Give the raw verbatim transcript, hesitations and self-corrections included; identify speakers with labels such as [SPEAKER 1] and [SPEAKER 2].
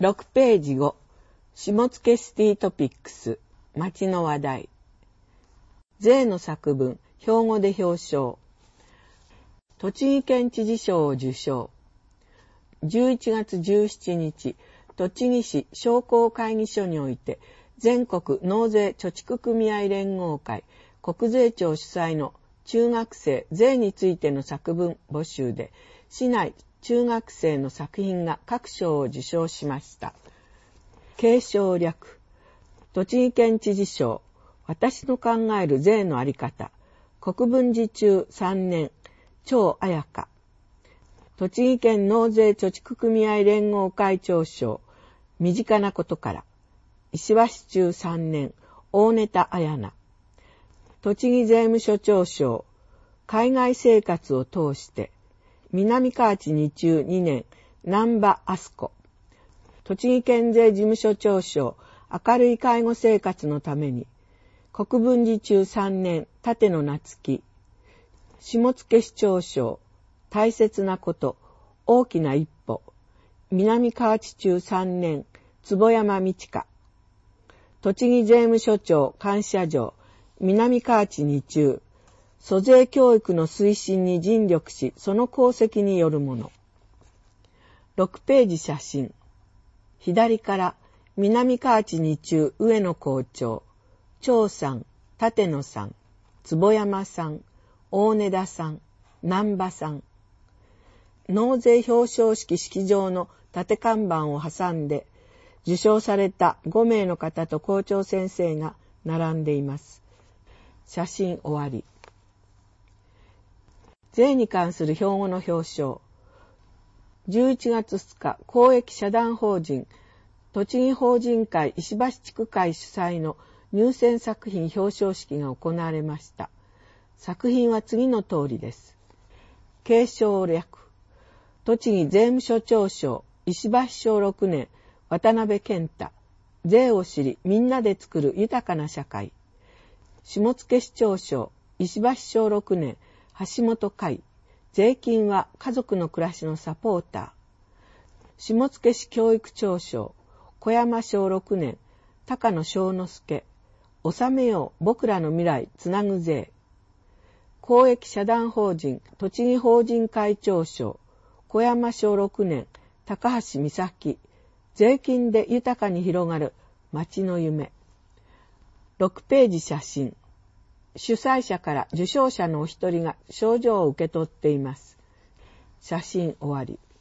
[SPEAKER 1] ろくページご、下野シティトピックス、街の話題。税の作文、兵庫で表彰。栃木県知事賞を受賞。じゅういちがつじゅうしちにち、栃木市商工会議所において、全国納税貯蓄組合連合会国税庁主催の中学生税についての作文募集で、市内中学生の作品が各賞を受賞しました。継承略。栃木県知事賞、私の考える税のあり方、国分寺中さんねん、張彩香。栃木県納税貯蓄組合連合会長賞、身近なことから、石橋中さんねん、大根田彩奈。栃木税務署長賞、海外生活を通して、南河内二中にねん、南波敦子。栃木県税事務所長賞、明るい介護生活のために、国分寺中さんねん、立野夏樹。下野市長賞、大切なこと、大きな一歩。南河内中さんねん、坪山道香。栃木税務署長感謝状、南河内二中。租税教育の推進に尽力し、その功績によるもの。ろくページ写真。左から南河内二中上野校長、張さん、立野さん、坪山さん、大根田さん、南波さん。納税表彰式式場の立看板を挟んで、受賞されたごめいの方と校長先生が並んでいます。写真終わり。税に関する標語の表彰。じゅういちがつふつか、公益社団法人、栃木法人会石橋地区会主催の入選作品表彰式が行われました。作品は次の通りです。継承略。栃木税務署長賞、石橋小ろくねん、渡辺健太。税を知り、みんなで作る豊かな社会。下野市長賞、石橋小ろくねん、橋本海。税金は家族の暮らしのサポーター。下野市教育長賞、小山小ろくねん、高野翔之介。納めよう僕らの未来つなぐ税。公益社団法人栃木法人会長賞、小山小ろくねん、高橋美咲。税金で豊かに広がる町の夢。ろくページ写真。主催者から受賞者のお一人が賞状を受け取っています。写真終わり。